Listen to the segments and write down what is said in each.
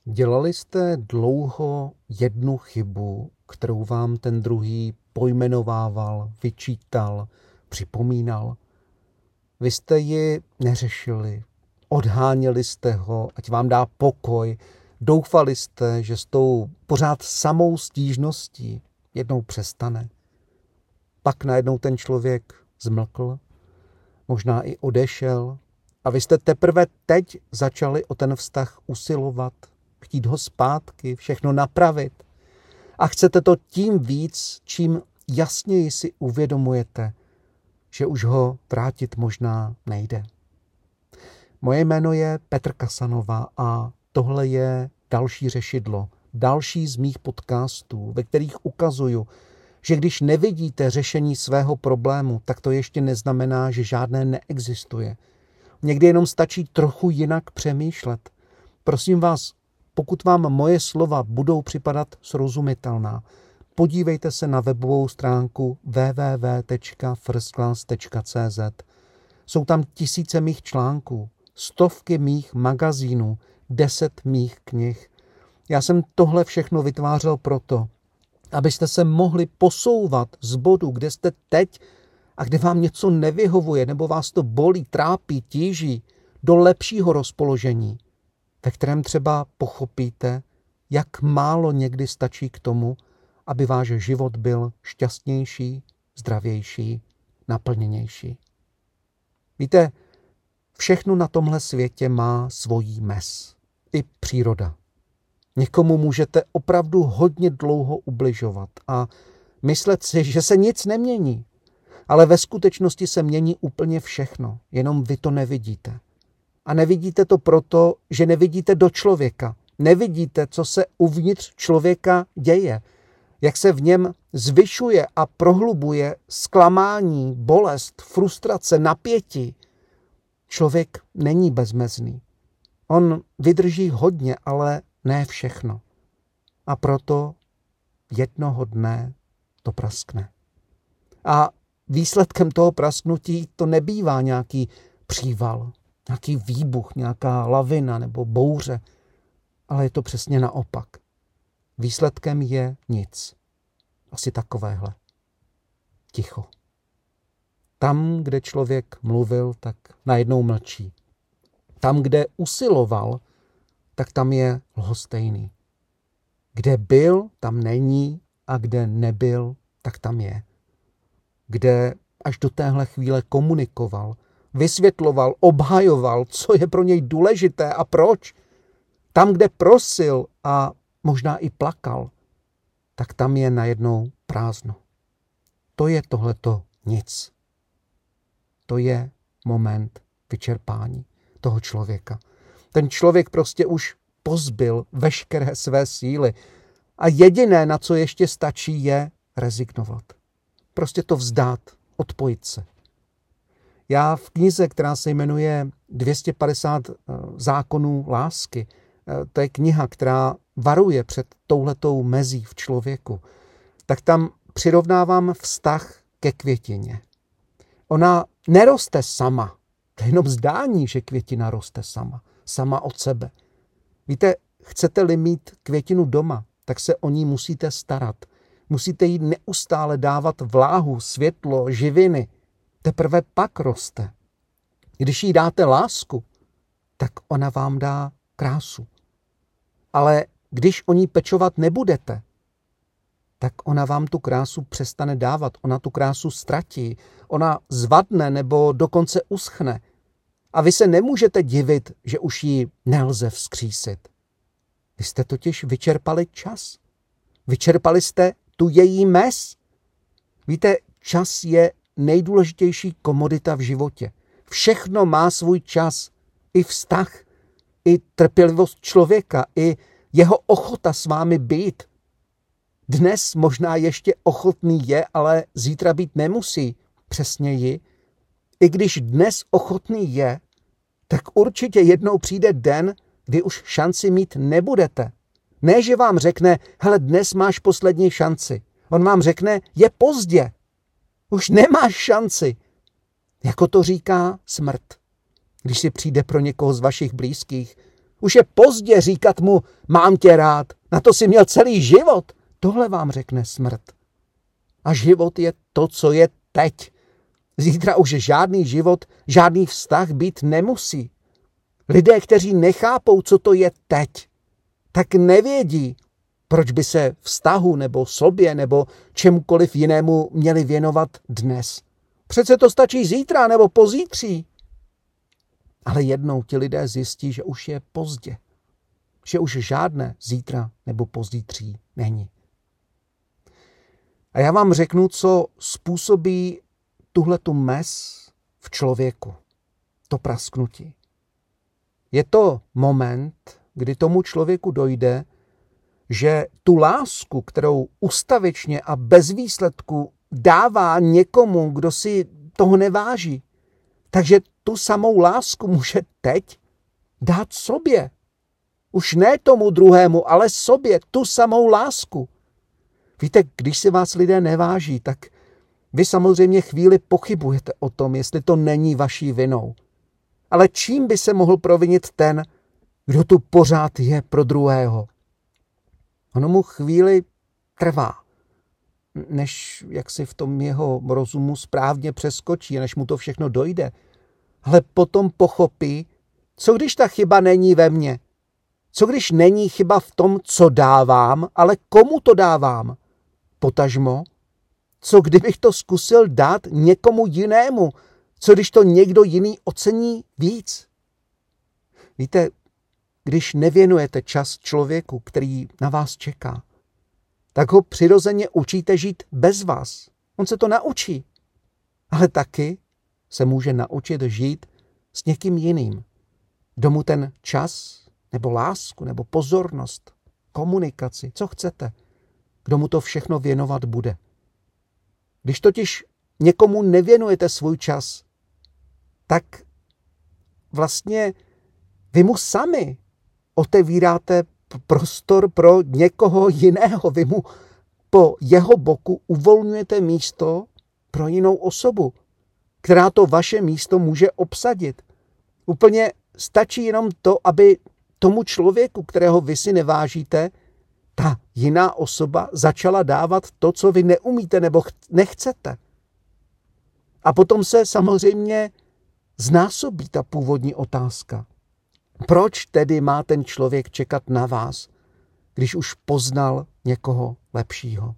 Dělali jste dlouho jednu chybu, kterou vám ten druhý pojmenovával, vyčítal, připomínal. Vy jste ji neřešili, odháněli jste ho, ať vám dá pokoj, doufali jste, že s tou pořád samou stížností jednou přestane. Pak najednou ten člověk zmlkl, možná i odešel a vy jste teprve teď začali o ten vztah usilovat, chtít ho zpátky, všechno napravit. A chcete to tím víc, čím jasněji si uvědomujete, že už ho vrátit možná nejde. Moje jméno je Petr Kasanova a tohle je další řešidlo, další z mých podcastů, ve kterých ukazuju, že když nevidíte řešení svého problému, tak to ještě neznamená, že žádné neexistuje. Někdy jenom stačí trochu jinak přemýšlet. Prosím vás, pokud vám moje slova budou připadat srozumitelná, podívejte se na webovou stránku www.firstclass.cz. Jsou tam tisíce mých článků, stovky mých magazínů, 10 mých knih. Já jsem tohle všechno vytvářel proto, abyste se mohli posouvat z bodu, kde jste teď a kde vám něco nevyhovuje nebo vás to bolí, trápí, tíží, do lepšího rozpoložení, ve kterém třeba pochopíte, jak málo někdy stačí k tomu, aby váš život byl šťastnější, zdravější, naplněnější. Víte, všechno na tomhle světě má svojí mez. I příroda. Někomu můžete opravdu hodně dlouho ubližovat a myslet si, že se nic nemění. Ale ve skutečnosti se mění úplně všechno, jenom vy to nevidíte. A nevidíte to proto, že nevidíte do člověka. Nevidíte, co se uvnitř člověka děje. Jak se v něm zvyšuje a prohlubuje zklamání, bolest, frustrace, napětí. Člověk není bezmezný. On vydrží hodně, ale ne všechno. A proto jednoho dne to praskne. A výsledkem toho prasknutí to nebývá nějaký příval, nějaký výbuch, nějaká lavina nebo bouře, ale je to přesně naopak. Výsledkem je nic. Asi takovéhle. Ticho. Tam, kde člověk mluvil, tak najednou mlčí. Tam, kde usiloval, tak tam je lhostejný. Kde byl, tam není a kde nebyl, tak tam je. Kde až do téhle chvíle komunikoval, vysvětloval, obhajoval, co je pro něj důležité a proč. Tam, kde prosil a možná i plakal, tak tam je najednou prázdno. To je tohleto nic. To je moment vyčerpání toho člověka. Ten člověk prostě už pozbyl veškeré své síly a jediné, na co ještě stačí, je rezignovat. Prostě to vzdát, odpojit se. Já v knize, která se jmenuje 250 zákonů lásky, to je kniha, která varuje před touhletou mezí v člověku, tak tam přirovnávám vztah ke květině. Ona neroste sama. To je jenom zdání, že květina roste sama od sebe. Víte, chcete-li mít květinu doma, tak se o ní musíte starat. Musíte jí neustále dávat vláhu, světlo, živiny. Teprve pak roste. Když jí dáte lásku, tak ona vám dá krásu. Ale když o ní pečovat nebudete, tak ona vám tu krásu přestane dávat. Ona tu krásu ztratí. Ona zvadne nebo dokonce uschne. A vy se nemůžete divit, že už ji nelze vzkřísit. Vy jste totiž vyčerpali čas. Vyčerpali jste tu její mez. Víte, čas je nejdůležitější komodita v životě. Všechno má svůj čas. I vztah, i trpělivost člověka, i jeho ochota s vámi být. Dnes možná ještě ochotný je, ale zítra být nemusí. Přesněji, i když dnes ochotný je, tak určitě jednou přijde den, kdy už šanci mít nebudete. Ne, že vám řekne, hele, dnes máš poslední šanci. On vám řekne, je pozdě. Už nemáš šanci. Jako to říká smrt. Když si přijde pro někoho z vašich blízkých, Už je pozdě říkat mu, mám tě rád, na to si měl celý život. Tohle vám řekne smrt. A život je to, co je teď. Zítra už žádný život, žádný vztah být nemusí. Lidé, kteří nechápou, co to je teď, tak nevědí, proč by se vztahu nebo sobě nebo čemukoliv jinému měli věnovat dnes. Přece to stačí zítra nebo pozítří. Ale jednou ti lidé zjistí, že už je pozdě. Že už žádné zítra nebo pozítří není. A já vám řeknu, co způsobí tuhletu mez v člověku. To prasknutí. Je to moment, kdy tomu člověku dojde, že tu lásku, kterou ustavičně a bez výsledku dává někomu, kdo si toho neváží, takže tu samou lásku může teď dát sobě. Už ne tomu druhému, ale sobě tu samou lásku. Víte, když si vás lidé neváží, tak vy samozřejmě chvíli pochybujete o tom, jestli to není vaší vinou. Ale čím by se mohl provinit ten, kdo tu pořád je pro druhého? Ono mu chvíli trvá, než jak si v tom jeho rozumu správně přeskočí, než mu to všechno dojde. Ale potom pochopí, co když ta chyba není ve mně? Co když není chyba v tom, co dávám, ale komu to dávám? Potažmo, co kdybych to zkusil dát někomu jinému? Co když to někdo jiný ocení víc? Víte, když nevěnujete čas člověku, který na vás čeká, tak ho přirozeně učíte žít bez vás. On se to naučí. Ale taky se může naučit žít s někým jiným, kdo mu ten čas, nebo lásku, nebo pozornost, komunikaci, co chcete, kdo mu to všechno věnovat bude. Když totiž někomu nevěnujete svůj čas, tak vlastně vy mu sami otevíráte prostor pro někoho jiného. Vy mu po jeho boku uvolňujete místo pro jinou osobu, která to vaše místo může obsadit. Úplně stačí jenom to, aby tomu člověku, kterého vy si nevážíte, ta jiná osoba začala dávat to, co vy neumíte nebo nechcete. A potom se samozřejmě znásobí ta původní otázka. Proč tedy má ten člověk čekat na vás, když už poznal někoho lepšího?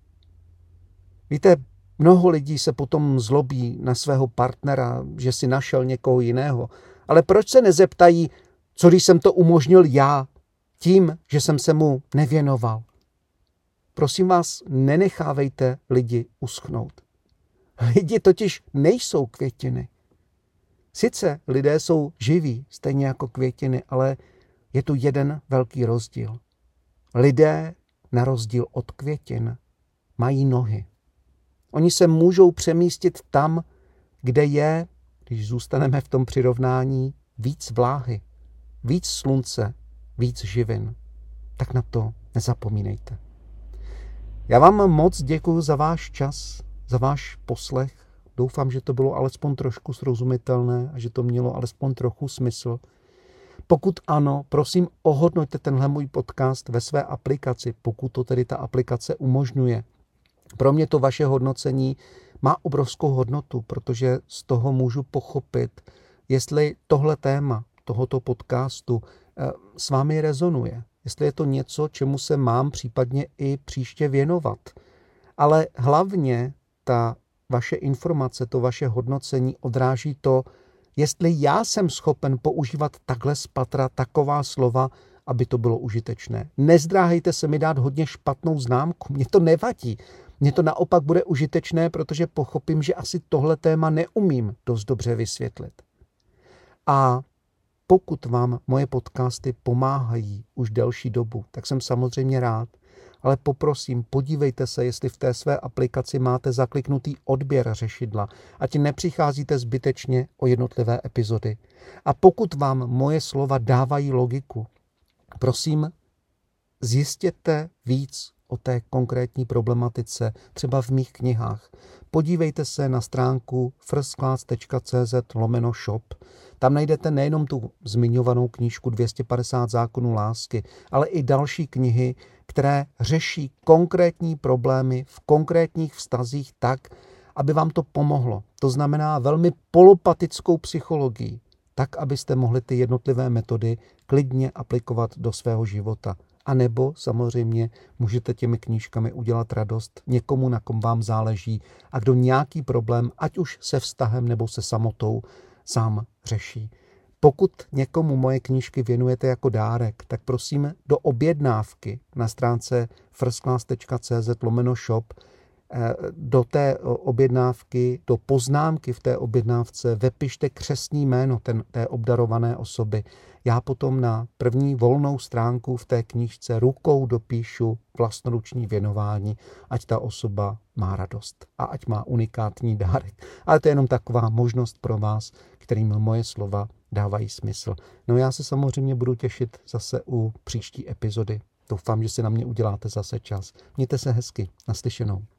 Víte, mnoho lidí se potom zlobí na svého partnera, že si našel někoho jiného. Ale proč se nezeptají, co když jsem to umožnil já, tím, že jsem se mu nevěnoval? Prosím vás, nenechávejte lidi uschnout. Lidi totiž nejsou květiny. Sice lidé jsou živí, stejně jako květiny, ale je tu jeden velký rozdíl. Lidé, na rozdíl od květin, mají nohy. Oni se můžou přemístit tam, kde je, když zůstaneme v tom přirovnání, víc vláhy, víc slunce, víc živin. Tak na to nezapomínejte. Já vám moc děkuji za váš čas, za váš poslech. Doufám, že to bylo alespoň trošku srozumitelné a že to mělo alespoň trochu smysl. Pokud ano, prosím, ohodnoťte tenhle můj podcast ve své aplikaci, pokud to tedy ta aplikace umožňuje. Pro mě to vaše hodnocení má obrovskou hodnotu, protože z toho můžu pochopit, jestli tohle téma tohoto podcastu s vámi rezonuje. Jestli je to něco, čemu se mám případně i příště věnovat. Ale hlavně ta vaše informace, to vaše hodnocení odráží to, jestli já jsem schopen používat takhle spatra taková slova, aby to bylo užitečné. Nezdráhejte se mi dát hodně špatnou známku, mě to nevadí. Mně to naopak bude užitečné, protože pochopím, že asi tohle téma neumím dost dobře vysvětlit. A pokud vám moje podcasty pomáhají už delší dobu, tak jsem samozřejmě rád, ale poprosím, podívejte se, jestli v té své aplikaci máte zakliknutý odběr řešidla, ať nepřicházíte zbytečně o jednotlivé epizody. A pokud vám moje slova dávají logiku, prosím, zjistěte víc o té konkrétní problematice, třeba v mých knihách, podívejte se na stránku firstclass.cz/shop. Tam najdete nejenom tu zmiňovanou knížku 250 zákonů lásky, ale i další knihy, které řeší konkrétní problémy v konkrétních vztazích tak, aby vám to pomohlo. To znamená velmi polopatickou psychologii, tak, abyste mohli ty jednotlivé metody klidně aplikovat do svého života. A nebo samozřejmě můžete těmi knížkami udělat radost někomu, na kom vám záleží a kdo nějaký problém, ať už se vztahem nebo se samotou, sám řeší. Pokud někomu moje knížky věnujete jako dárek, tak prosím do objednávky na stránce firstclass.cz/shop do té objednávky, do poznámky v té objednávce vepište křestní jméno té obdarované osoby. Já potom na první volnou stránku v té knížce rukou dopíšu vlastnoruční věnování, ať ta osoba má radost a ať má unikátní dárek. Ale to je jenom taková možnost pro vás, kterým moje slova dávají smysl. No já se samozřejmě budu těšit zase u příští epizody. Doufám, že si na mě uděláte zase čas. Mějte se hezky. Naslyšenou.